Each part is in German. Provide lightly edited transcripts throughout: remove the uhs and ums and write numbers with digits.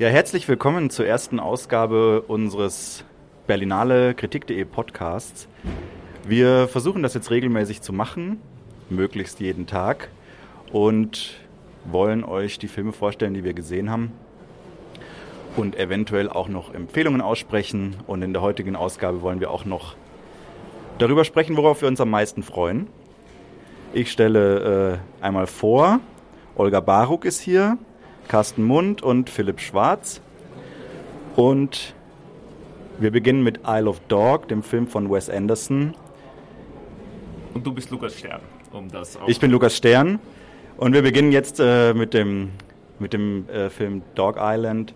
Ja, herzlich willkommen zur ersten Ausgabe unseres Berlinale Kritik.de Podcasts. Wir versuchen das jetzt regelmäßig zu machen, möglichst jeden Tag, und wollen euch die Filme vorstellen, die wir gesehen haben und eventuell auch noch Empfehlungen aussprechen. Und in der heutigen Ausgabe wollen wir auch noch darüber sprechen, worauf wir uns am meisten freuen. Ich stelle einmal vor, Olga Baruch ist hier, Carsten Mund und Philipp Schwarz. Und wir beginnen mit Isle of Dog, dem Film von Wes Anderson. Und du bist Lukas Stern, um das auch. Ich bin Lukas Stern und wir beginnen jetzt mit dem Film Dog Island.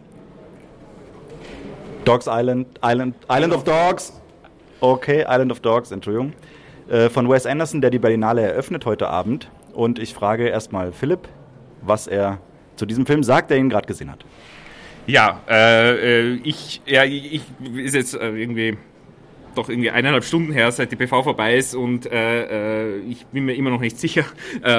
Island of Dogs. Okay, Island of Dogs, Entschuldigung. Von Wes Anderson, der die Berlinale eröffnet heute Abend. Und ich frage erstmal Philipp, was er zu diesem Film sagt, der ihn gerade gesehen hat. Ja, ich ist jetzt irgendwie 1,5 Stunden her, seit die PV vorbei ist, und ich bin mir immer noch nicht sicher,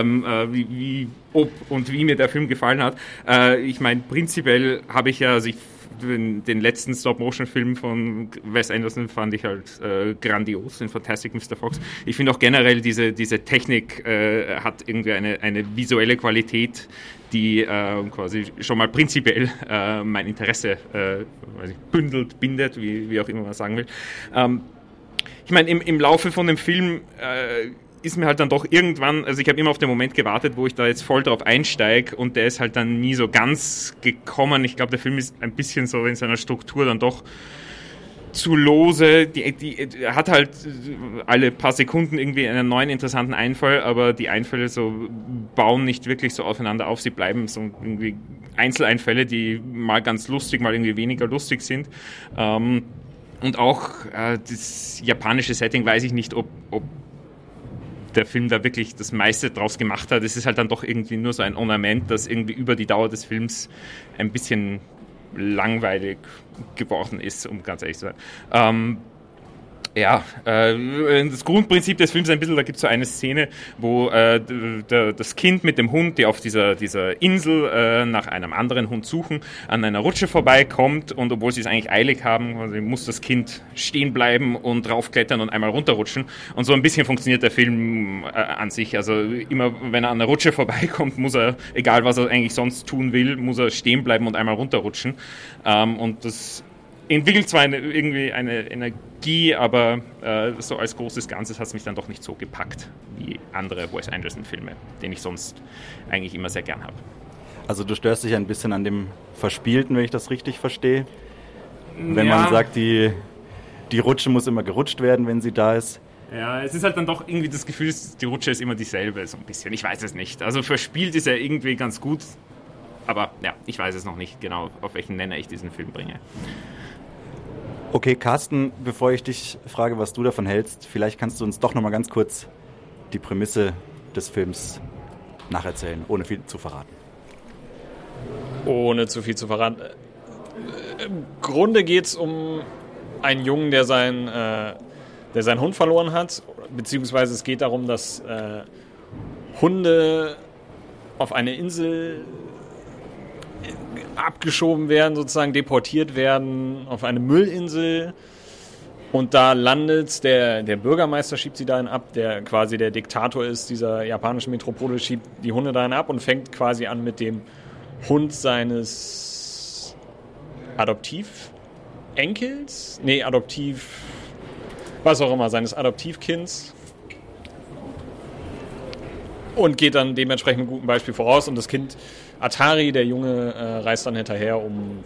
ob und wie mir der Film gefallen hat. Ich meine, prinzipiell habe ich ja, den letzten Stop-Motion-Film von Wes Anderson fand ich halt grandios, den Fantastic Mr. Fox. Ich finde auch generell, diese Technik hat irgendwie eine visuelle Qualität, die quasi schon mal prinzipiell mein Interesse bindet, wie auch immer man sagen will. Ich meine, im Laufe von dem Film ist mir halt dann doch irgendwann, also ich habe immer auf den Moment gewartet, wo ich da jetzt voll drauf einsteige, und der ist halt dann nie so ganz gekommen. Ich glaube, der Film ist ein bisschen so in seiner Struktur dann doch zu lose. Die hat halt alle paar Sekunden irgendwie einen neuen interessanten Einfall, aber die Einfälle so bauen nicht wirklich so aufeinander auf. Sie bleiben so irgendwie Einzeleinfälle, die mal ganz lustig, mal irgendwie weniger lustig sind. Und auch das japanische Setting, weiß ich nicht, ob der Film da wirklich das meiste draus gemacht hat. Es ist halt dann doch irgendwie nur so ein Ornament, das irgendwie über die Dauer des Films ein bisschen langweilig geworden ist, um ganz ehrlich zu sein. Das Grundprinzip des Films ist ein bisschen, da gibt es so eine Szene, wo das Kind mit dem Hund, die auf dieser Insel nach einem anderen Hund suchen, an einer Rutsche vorbeikommt, und obwohl sie es eigentlich eilig haben, also muss das Kind stehen bleiben und draufklettern und einmal runterrutschen, und so ein bisschen funktioniert der Film an sich. Also immer, wenn er an der Rutsche vorbeikommt, muss er, egal was er eigentlich sonst tun will, muss er stehen bleiben und einmal runterrutschen, und das entwickelt zwar irgendwie eine Energie, aber so als großes Ganzes hat es mich dann doch nicht so gepackt wie andere Wes Anderson-Filme, den ich sonst eigentlich immer sehr gern habe. Also du störst dich ein bisschen an dem Verspielten, wenn ich das richtig verstehe? Wenn man sagt, die Rutsche muss immer gerutscht werden, wenn sie da ist? Ja, es ist halt dann doch irgendwie das Gefühl, die Rutsche ist immer dieselbe, so ein bisschen. Ich weiß es nicht. Also verspielt ist er irgendwie ganz gut, aber ja, ich weiß es noch nicht genau, auf welchen Nenner ich diesen Film bringe. Okay, Carsten, bevor ich dich frage, was du davon hältst, vielleicht kannst du uns doch noch mal ganz kurz die Prämisse des Films nacherzählen, ohne viel zu verraten. Ohne zu viel zu verraten. Im Grunde geht es um einen Jungen, der seinen Hund verloren hat, beziehungsweise es geht darum, dass Hunde auf eine Insel abgeschoben werden, sozusagen deportiert werden auf eine Müllinsel, und da landet der Bürgermeister, schiebt sie dahin ab, der quasi der Diktator ist dieser japanischen Metropole, schiebt die Hunde dahin ab und fängt quasi an mit dem Hund seines seines Adoptivkinds, und geht dann dementsprechend mit gutem Beispiel voraus, und das Kind Atari, der Junge, reist dann hinterher, um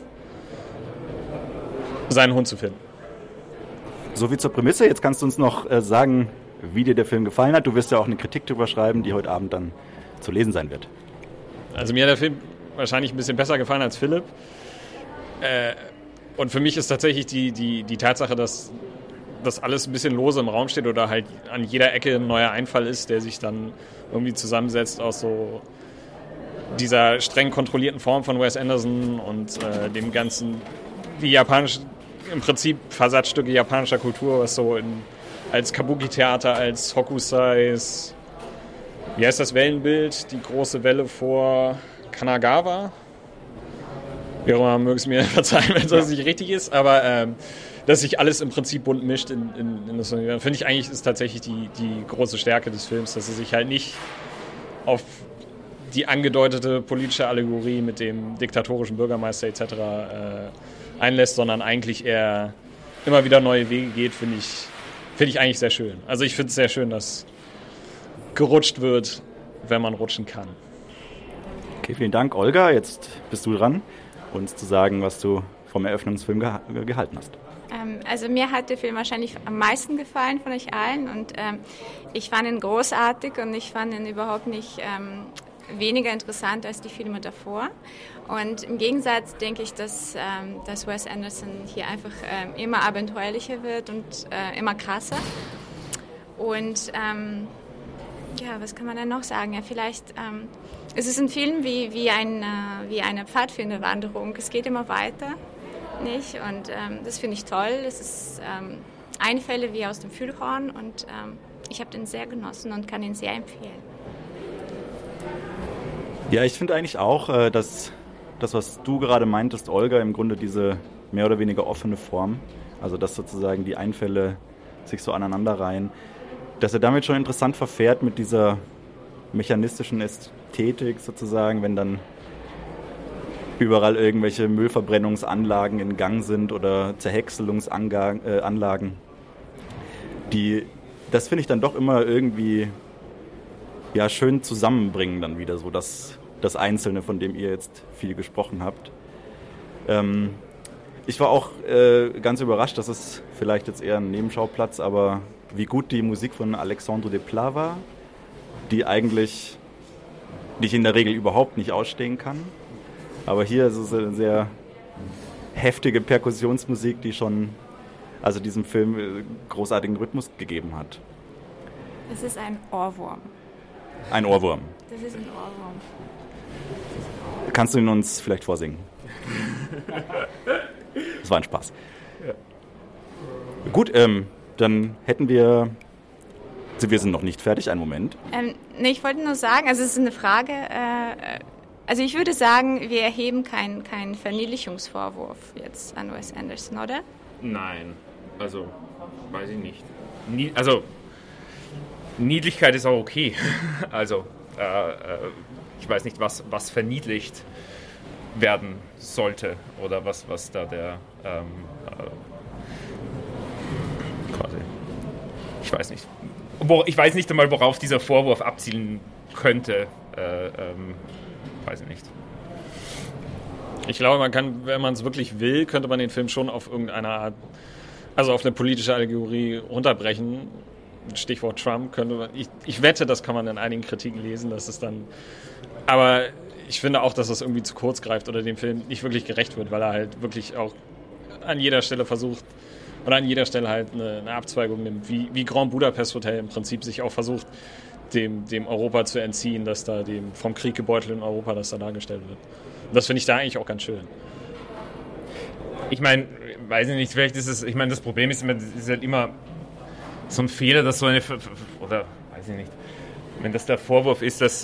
seinen Hund zu finden. So viel zur Prämisse. Jetzt kannst du uns noch sagen, wie dir der Film gefallen hat. Du wirst ja auch eine Kritik drüber schreiben, die heute Abend dann zu lesen sein wird. Also mir hat der Film wahrscheinlich ein bisschen besser gefallen als Philipp. Und für mich ist tatsächlich die Tatsache, dass das alles ein bisschen lose im Raum steht oder halt an jeder Ecke ein neuer Einfall ist, der sich dann irgendwie zusammensetzt aus so dieser streng kontrollierten Form von Wes Anderson und dem ganzen, die japanische, im Prinzip Versatzstücke japanischer Kultur, was so als Kabuki-Theater, als Hokusais, wie heißt das Wellenbild, die große Welle vor Kanagawa, Wie auch immer, möge es mir verzeihen, wenn das nicht richtig ist, aber dass sich alles im Prinzip bunt mischt in das Universum, finde ich eigentlich ist tatsächlich die große Stärke des Films, dass er sich halt nicht auf die angedeutete politische Allegorie mit dem diktatorischen Bürgermeister etc. Einlässt, sondern eigentlich eher immer wieder neue Wege geht, finde ich eigentlich sehr schön. Also ich finde es sehr schön, dass gerutscht wird, wenn man rutschen kann. Okay, vielen Dank, Olga. Jetzt bist du dran, uns zu sagen, was du vom Eröffnungsfilm gehalten hast. Also mir hat der Film wahrscheinlich am meisten gefallen von euch allen und ich fand ihn großartig und ich fand ihn überhaupt nicht weniger interessant als die Filme davor. Und im Gegensatz denke ich, dass Wes Anderson hier einfach immer abenteuerlicher wird und immer krasser. Und was kann man denn noch sagen? Ja, vielleicht es ist ein Film wie eine Pfadfinderwanderung. Es geht immer weiter, nicht? Und das finde ich toll. Es ist Einfälle wie aus dem Füllhorn und ich habe den sehr genossen und kann ihn sehr empfehlen. Ja, ich finde eigentlich auch, dass das, was du gerade meintest, Olga, im Grunde diese mehr oder weniger offene Form, also dass sozusagen die Einfälle sich so aneinanderreihen, dass er damit schon interessant verfährt mit dieser mechanistischen Ästhetik sozusagen, wenn dann überall irgendwelche Müllverbrennungsanlagen in Gang sind oder Zerhäckselungsanlagen. Das finde ich dann doch immer irgendwie schön zusammenbringen dann wieder so, das Einzelne, von dem ihr jetzt viel gesprochen habt. Ich war auch ganz überrascht, das ist vielleicht jetzt eher ein Nebenschauplatz, aber wie gut die Musik von Alexandre Desplat war, die ich in der Regel überhaupt nicht ausstehen kann. Aber hier ist es eine sehr heftige Perkussionsmusik, die schon diesem Film großartigen Rhythmus gegeben hat. Das ist ein Ohrwurm. Ein Ohrwurm. Das ist ein Ohrwurm. Kannst du ihn uns vielleicht vorsingen? Das war ein Spaß. Ja. Gut, dann hätten wir sind noch nicht fertig, einen Moment. Ich wollte nur sagen, also es ist eine Frage, also ich würde sagen, wir erheben keinen Verniedlichungsvorwurf jetzt an Wes Anderson, oder? Nein, also weiß ich nicht. Niedlichkeit ist auch okay. Also ich weiß nicht, was verniedlicht werden sollte oder was da der quasi. Ich weiß nicht. Ich weiß nicht einmal, worauf dieser Vorwurf abzielen könnte. Weiß ich nicht. Ich glaube, man kann, wenn man es wirklich will, könnte man den Film schon auf irgendeine Art, also auf eine politische Allegorie runterbrechen. Stichwort Trump könnte man. Ich wette, das kann man in einigen Kritiken lesen, dass es dann. Aber ich finde auch, dass das irgendwie zu kurz greift oder dem Film nicht wirklich gerecht wird, weil er halt wirklich auch an jeder Stelle versucht oder an jeder Stelle halt eine Abzweigung nimmt, wie Grand Budapest Hotel im Prinzip sich auch versucht, dem Europa zu entziehen, dass da dem vom Krieg gebeutelten Europa, das da dargestellt wird. Und das finde ich da eigentlich auch ganz schön. Ich meine, weiß ich nicht, vielleicht ist es, ich meine, das Problem ist halt immer so ein Fehler, dass so eine, oder weiß ich nicht, wenn das der Vorwurf ist, dass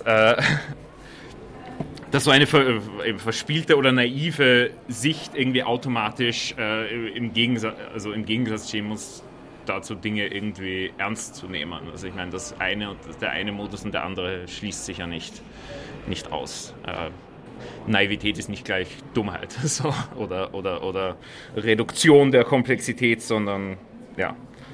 so eine verspielte oder naive Sicht irgendwie automatisch im Gegensatz stehen muss, dazu Dinge irgendwie ernst zu nehmen. Also ich meine, der eine Modus und der andere schließt sich ja nicht aus. Naivität ist nicht gleich Dummheit so, oder Reduktion der Komplexität, sondern ja,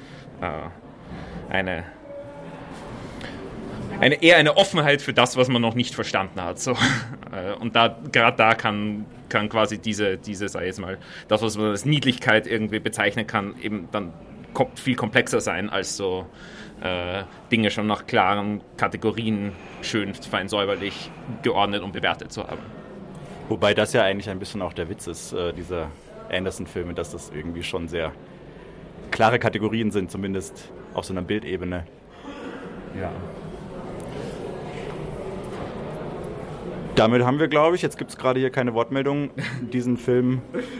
eher eine Offenheit für das, was man noch nicht verstanden hat. So. Und gerade da kann quasi diese, sag ich jetzt mal, das, was man als Niedlichkeit irgendwie bezeichnen kann, eben dann viel komplexer sein, als so Dinge schon nach klaren Kategorien schön, fein säuberlich geordnet und bewertet zu haben. Wobei das ja eigentlich ein bisschen auch der Witz ist, dieser Anderson-Filme, dass das irgendwie schon sehr klare Kategorien sind, zumindest auf so einer Bildebene. Ja. Damit haben wir, glaube ich, jetzt gibt es gerade hier keine Wortmeldung, diesen Film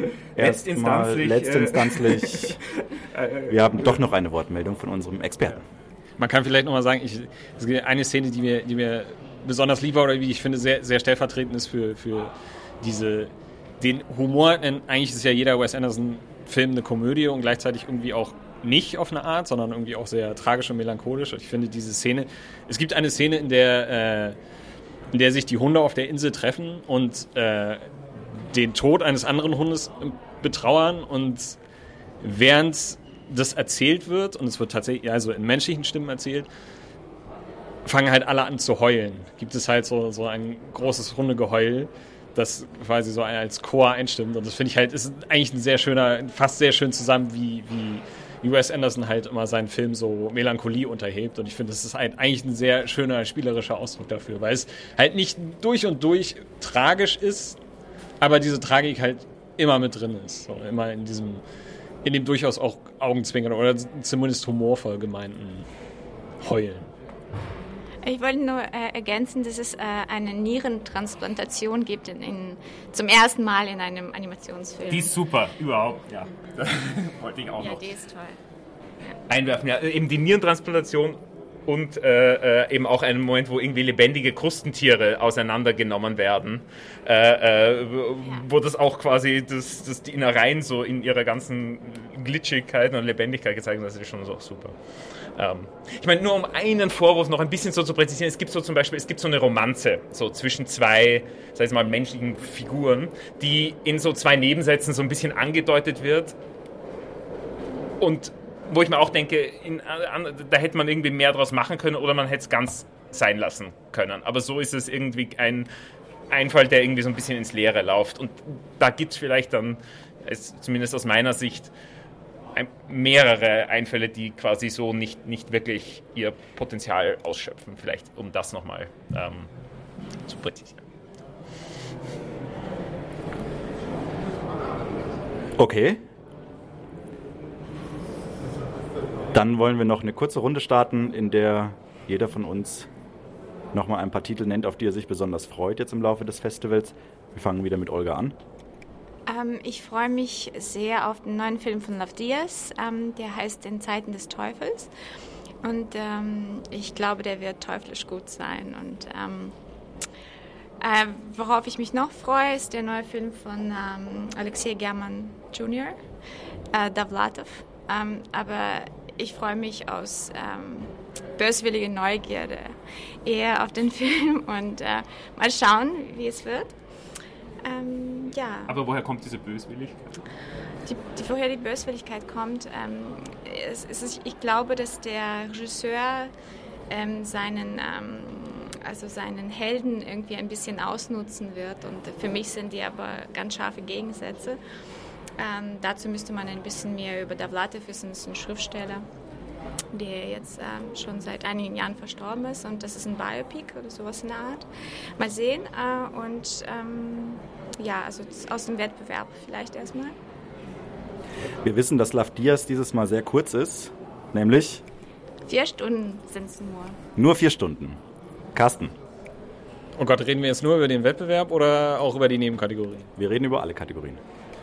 letztinstanzlich. Wir haben doch noch eine Wortmeldung von unserem Experten. Man kann vielleicht nochmal sagen, es gibt eine Szene, die mir besonders lieb war oder wie ich finde sehr, sehr stellvertretend ist für diese den Humor, eigentlich ist ja jeder Wes Anderson-Film eine Komödie und gleichzeitig irgendwie auch nicht auf eine Art, sondern irgendwie auch sehr tragisch und melancholisch. Und ich finde diese Szene, es gibt eine Szene, in der sich die Hunde auf der Insel treffen und den Tod eines anderen Hundes betrauern, und während das erzählt wird, und es wird tatsächlich also in menschlichen Stimmen erzählt, fangen halt alle an zu heulen. Gibt es halt so ein großes Hundegeheul, das quasi so als Chor einstimmt. Und das finde ich halt, ist eigentlich ein sehr schöner, fasst sehr schön zusammen, wie Wes Anderson halt immer seinen Film so Melancholie unterhebt. Und ich finde, das ist halt eigentlich ein sehr schöner spielerischer Ausdruck dafür, weil es halt nicht durch und durch tragisch ist, aber diese Tragik halt immer mit drin ist. So, immer in dem durchaus auch Augenzwinkern oder zumindest humorvoll gemeinten Heulen. Ich wollte nur ergänzen, dass es eine Nierentransplantation gibt zum ersten Mal in einem Animationsfilm. Die ist super, überhaupt, ja. Wollte ich auch noch. Ja, die ist toll. Einwerfen, ja, eben die Nierentransplantation und eben auch einen Moment, wo irgendwie lebendige Krustentiere auseinandergenommen werden, wo das auch quasi die Innereien so in ihrer ganzen Glitschigkeit und Lebendigkeit gezeigt wird. Das ist schon so super. Ich meine, nur um einen Vorwurf noch ein bisschen so zu präzisieren, es gibt so eine Romanze so zwischen zwei, sag ich mal, menschlichen Figuren, die in so zwei Nebensätzen so ein bisschen angedeutet wird, und wo ich mir auch denke, da hätte man irgendwie mehr draus machen können oder man hätte es ganz sein lassen können. Aber so ist es irgendwie ein Einfall, der irgendwie so ein bisschen ins Leere läuft. Und da gibt es vielleicht dann, zumindest aus meiner Sicht, mehrere Einfälle, die quasi so nicht wirklich ihr Potenzial ausschöpfen. Vielleicht, um das nochmal zu präzisieren. Okay. Dann wollen wir noch eine kurze Runde starten, in der jeder von uns nochmal ein paar Titel nennt, auf die er sich besonders freut jetzt im Laufe des Festivals. Wir fangen wieder mit Olga an. Ich freue mich sehr auf den neuen Film von Love Diaz, der heißt In Zeiten des Teufels, und ich glaube, der wird teuflisch gut sein. Und worauf ich mich noch freue, ist der neue Film von Alexei German Jr., Davlatov, aber ich freue mich aus böswilliger Neugierde eher auf den Film und mal schauen, wie es wird. Ja. Aber woher kommt diese Böswilligkeit? Woher die Böswilligkeit kommt, ich glaube, dass der Regisseur seinen Helden irgendwie ein bisschen ausnutzen wird, und für mich sind die aber ganz scharfe Gegensätze. Dazu müsste man ein bisschen mehr über Davlatov wissen. Das ist ein Schriftsteller, der jetzt schon seit einigen Jahren verstorben ist, und das ist ein Biopic oder sowas in der Art. Mal sehen. Also aus dem Wettbewerb vielleicht erstmal. Wir wissen, dass Love Diaz dieses Mal sehr kurz ist, nämlich 4 Stunden sind es nur. Nur 4 Stunden. Carsten. Oh Gott, reden wir jetzt nur über den Wettbewerb oder auch über die Nebenkategorien? Wir reden über alle Kategorien.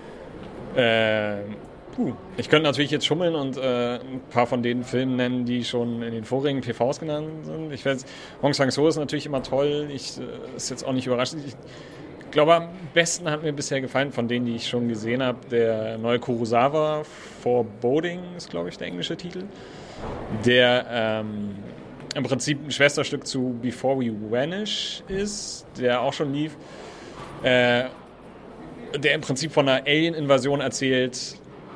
Ich könnte natürlich jetzt schummeln und ein paar von den Filmen nennen, die schon in den vorigen PVs genannt sind. Ich weiß, Hong Sang-soo ist natürlich immer toll. Ist jetzt auch nicht überraschend. Ich glaube, am besten hat mir bisher gefallen von denen, die ich schon gesehen habe, der neue Kurosawa, Foreboding ist, glaube ich, der englische Titel. Der im Prinzip ein Schwesterstück zu Before We Vanish ist, der auch schon lief. Der im Prinzip von einer Alien-Invasion erzählt,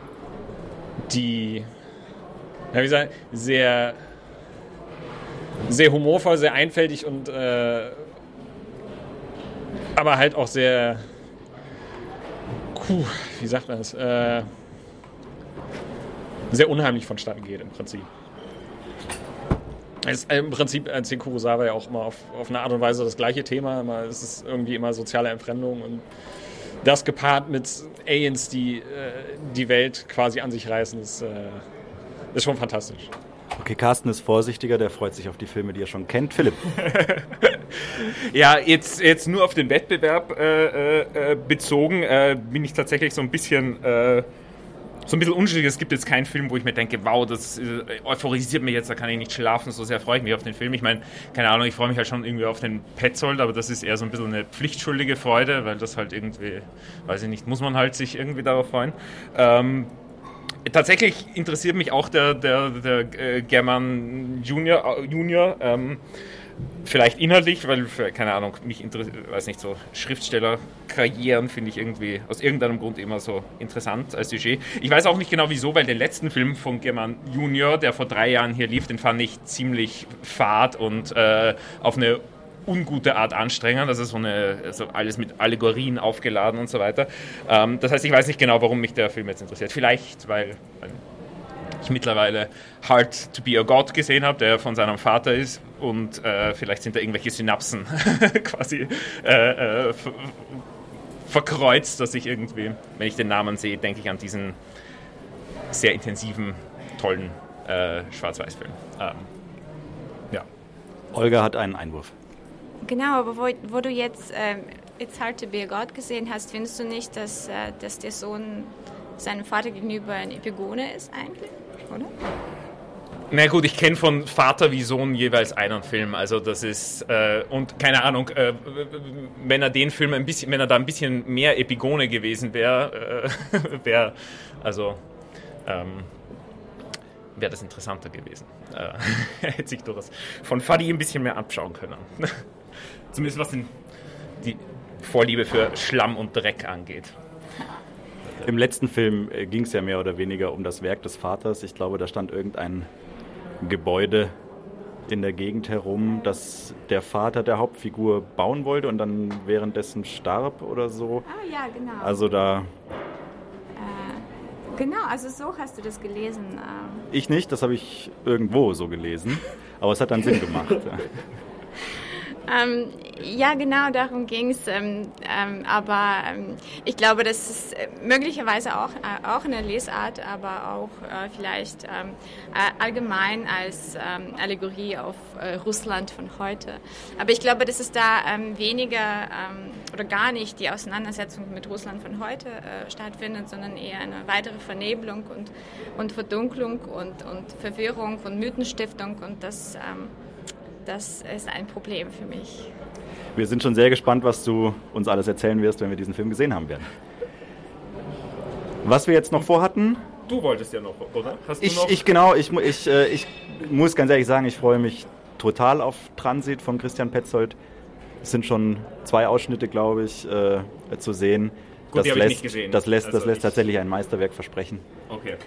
die, sehr, sehr humorvoll, sehr einfältig und aber halt auch sehr, wie sagt man das, sehr unheimlich vonstatten geht im Prinzip. Im Prinzip erzählt Kurosawa ja auch immer auf eine Art und Weise das gleiche Thema. Es ist irgendwie immer soziale Entfremdung, und das gepaart mit Aliens, die die Welt quasi an sich reißen, ist schon fantastisch. Okay, Carsten ist vorsichtiger, der freut sich auf die Filme, die er schon kennt. Philipp. Ja, jetzt nur auf den Wettbewerb bezogen, bin ich tatsächlich so ein bisschen so ein bisschen unschuldig. Es gibt jetzt keinen Film, wo ich mir denke, wow, das euphorisiert mich jetzt, da kann ich nicht schlafen, so sehr freue ich mich auf den Film. Ich meine, keine Ahnung, ich freue mich halt schon irgendwie auf den Petzold, aber das ist eher so ein bisschen eine pflichtschuldige Freude, weil das halt irgendwie, weiß ich nicht, muss man halt sich irgendwie darauf freuen. Tatsächlich interessiert mich auch der German Junior, vielleicht inhaltlich, weil, keine Ahnung, mich interessiert, weiß nicht, so Schriftstellerkarrieren finde ich irgendwie aus irgendeinem Grund immer so interessant als Sujet. Ich weiß auch nicht genau wieso, weil den letzten Film von German Junior, der vor 3 Jahren hier lief, den fand ich ziemlich fad und auf eine ungute Art anstrengend, also so alles mit Allegorien aufgeladen und so weiter. Das heißt, ich weiß nicht genau, warum mich der Film jetzt interessiert. Vielleicht, weil ich mittlerweile Hard to be a God gesehen habe, der von seinem Vater ist und vielleicht sind da irgendwelche Synapsen quasi verkreuzt, dass ich irgendwie, wenn ich den Namen sehe, denke ich an diesen sehr intensiven, tollen Schwarz-Weiß-Film. Ja. Olga hat einen Einwurf. Genau, aber wo du jetzt It's Hard to be a God gesehen hast, findest du nicht, dass der Sohn seinem Vater gegenüber ein Epigone ist eigentlich, oder? Na gut, ich kenne von Vater wie Sohn jeweils einen Film, also das ist, und keine Ahnung, wenn er den Film wenn er da ein bisschen mehr Epigone gewesen wäre, wäre das interessanter gewesen. Hätte sich durchaus von Fadi ein bisschen mehr abschauen können. Zumindest was die Vorliebe für Schlamm und Dreck angeht. Im letzten Film ging es ja mehr oder weniger um das Werk des Vaters. Ich glaube, da stand irgendein Gebäude in der Gegend herum, das der Vater der Hauptfigur bauen wollte und dann währenddessen starb oder so. Ah ja, genau. Also da... Genau, also so hast du das gelesen. Ich nicht, das habe ich irgendwo so gelesen, aber es hat dann Sinn gemacht. Ja, genau, darum ging es. Aber ich glaube, das ist möglicherweise auch eine Lesart, aber auch vielleicht allgemein als Allegorie auf Russland von heute. Aber ich glaube, dass es da weniger oder gar nicht die Auseinandersetzung mit Russland von heute stattfindet, sondern eher eine weitere Vernebelung und Verdunklung und Verwirrung und Mythenstiftung und das ist ein Problem für mich. Wir sind schon sehr gespannt, was du uns alles erzählen wirst, wenn wir diesen Film gesehen haben werden. Was wir jetzt noch vorhatten... Du wolltest ja noch, oder? Hast du noch? Ich muss ganz ehrlich sagen, ich freue mich total auf Transit von Christian Petzold. Es sind schon 2 Ausschnitte, glaube ich, zu sehen. Gut, die habe ich nicht gesehen. Das lässt tatsächlich ein Meisterwerk versprechen. Okay.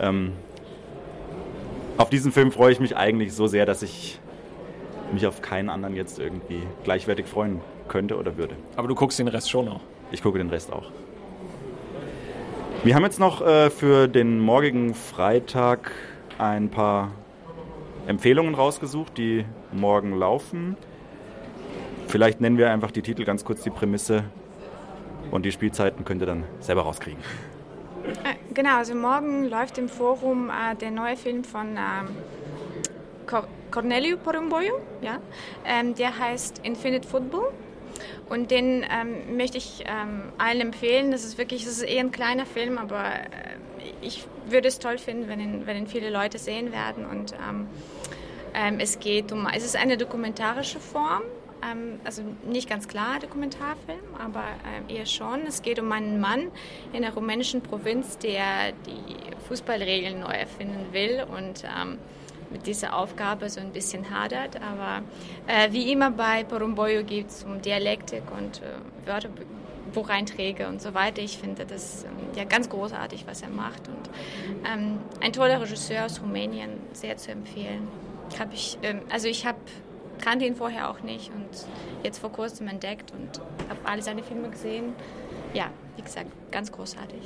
Auf diesen Film freue ich mich eigentlich so sehr, dass ich mich auf keinen anderen jetzt irgendwie gleichwertig freuen könnte oder würde. Aber du guckst den Rest schon noch? Ich gucke den Rest auch. Wir haben jetzt noch für den morgigen Freitag ein paar Empfehlungen rausgesucht, die morgen laufen. Vielleicht nennen wir einfach die Titel, ganz kurz die Prämisse und die Spielzeiten könnt ihr dann selber rauskriegen. Genau, also morgen läuft im Forum der neue Film von Corneliu Porumboiu, ja? Der heißt Infinite Football und den möchte ich allen empfehlen. Das ist eher ein kleiner Film, aber ich würde es toll finden, wenn ihn viele Leute sehen werden. Und es ist eine dokumentarische Form, also nicht ganz klar Dokumentarfilm, aber eher schon. Es geht um einen Mann in einer rumänischen Provinz, der die Fußballregeln neu erfinden will und mit dieser Aufgabe so ein bisschen hadert, aber wie immer bei Porumboiu geht es um Dialektik und Wörterbucheinträge und so weiter. Ich finde das ja ganz großartig, was er macht und ein toller Regisseur aus Rumänien, sehr zu empfehlen. Ich kannte ihn vorher auch nicht und jetzt vor kurzem entdeckt und habe alle seine Filme gesehen. Ja, wie gesagt, ganz großartig.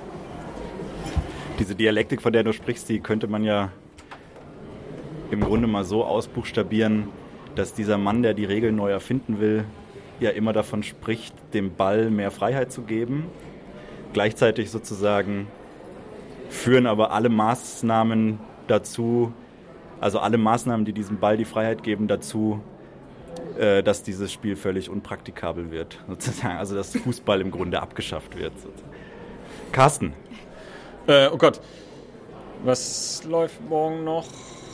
Diese Dialektik, von der du sprichst, die könnte man ja im Grunde mal so ausbuchstabieren, dass dieser Mann, der die Regeln neu erfinden will, ja immer davon spricht, dem Ball mehr Freiheit zu geben. Gleichzeitig sozusagen führen aber alle Maßnahmen dazu, also alle Maßnahmen, die diesem Ball die Freiheit geben, dazu, dass dieses Spiel völlig unpraktikabel wird. Sozusagen. Also dass Fußball im Grunde abgeschafft wird. Sozusagen. Carsten. Oh Gott. Was läuft morgen noch?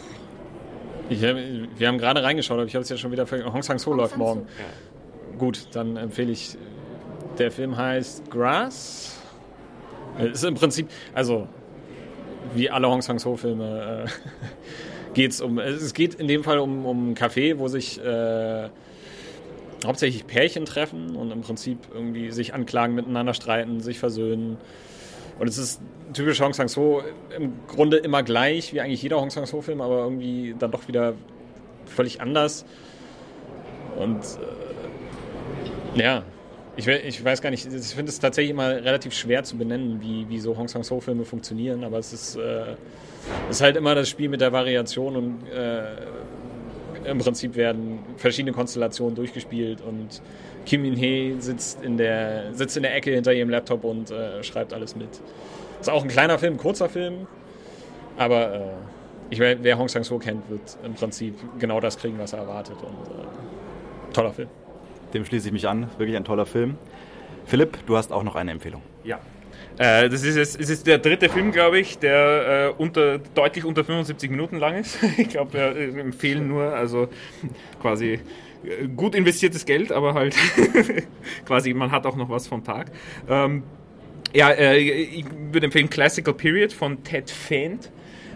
Wir haben gerade reingeschaut, aber ich habe es ja schon wieder vergessen. Hong Sang-soo läuft morgen. Ja. Gut, dann empfehle ich. Der Film heißt Grass. Es ist im Prinzip, also wie alle Hong Sang-soo-Filme es geht in dem Fall um ein Café, wo sich hauptsächlich Pärchen treffen und im Prinzip irgendwie sich anklagen, miteinander streiten, sich versöhnen. Und es ist typisch Hong Sang-soo, im Grunde immer gleich, wie eigentlich jeder Hong Sang-soo-Film, aber irgendwie dann doch wieder völlig anders. Und ja, ich weiß gar nicht, ich finde es tatsächlich immer relativ schwer zu benennen, wie so Hong Sang-soo-Filme funktionieren, aber es ist halt immer das Spiel mit der Variation und im Prinzip werden verschiedene Konstellationen durchgespielt und Kim Min-hee sitzt in der Ecke hinter ihrem Laptop und schreibt alles mit. Ist auch ein kleiner Film, ein kurzer Film, aber wer Hong Sang-soo kennt, wird im Prinzip genau das kriegen, was er erwartet und toller Film. Dem schließe ich mich an, wirklich ein toller Film. Philipp, du hast auch noch eine Empfehlung. Ja. Es ist der dritte Film, glaube ich, der deutlich unter 75 Minuten lang ist. Ich glaube, wir empfehlen nur, also quasi gut investiertes Geld, aber halt quasi, man hat auch noch was vom Tag. Ich würde empfehlen Classical Period von Ted Fend.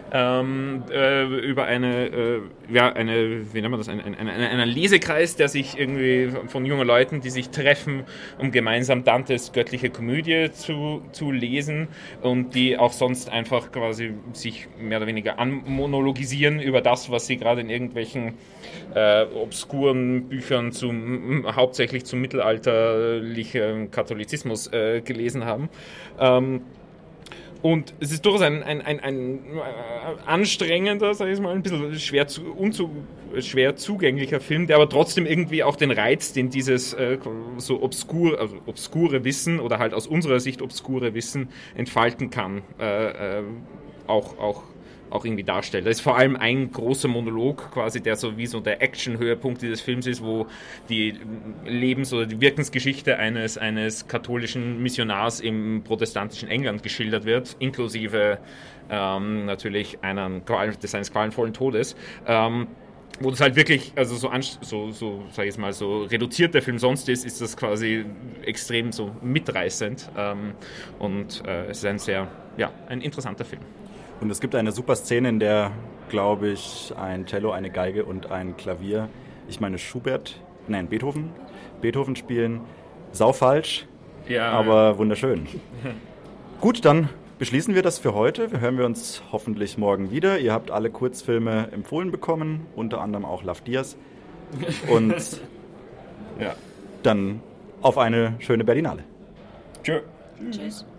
Über wie nennt man das, einen Lesekreis, der sich irgendwie von jungen Leuten, die sich treffen, um gemeinsam Dantes göttliche Komödie zu lesen und die auch sonst einfach quasi sich mehr oder weniger anmonologisieren über das, was sie gerade in irgendwelchen obskuren Büchern hauptsächlich zum mittelalterlichen Katholizismus gelesen haben. Und es ist durchaus ein anstrengender, sag ich mal, ein bisschen schwer zugänglicher Film, der aber trotzdem irgendwie auch den Reiz, den dieses so obskure Wissen oder halt aus unserer Sicht obskure Wissen entfalten kann, auch irgendwie darstellt. Das ist vor allem ein großer Monolog quasi, der so wie so der Action-Höhepunkt dieses Films ist, wo die Lebens- oder die Wirkensgeschichte eines katholischen Missionars im protestantischen England geschildert wird, inklusive natürlich seines qualvollen Todes. Wo das halt wirklich, also so sag ich jetzt mal, so reduziert der Film sonst ist das quasi extrem so mitreißend. Und es ist ein interessanter Film. Und es gibt eine super Szene, in der, glaube ich, ein Cello, eine Geige und ein Klavier, Beethoven spielen. Saufalsch, ja, aber wunderschön. Gut, dann beschließen wir das für heute. Wir hören uns hoffentlich morgen wieder. Ihr habt alle Kurzfilme empfohlen bekommen, unter anderem auch Love Diaz. Und dann auf eine schöne Berlinale. Tschüss.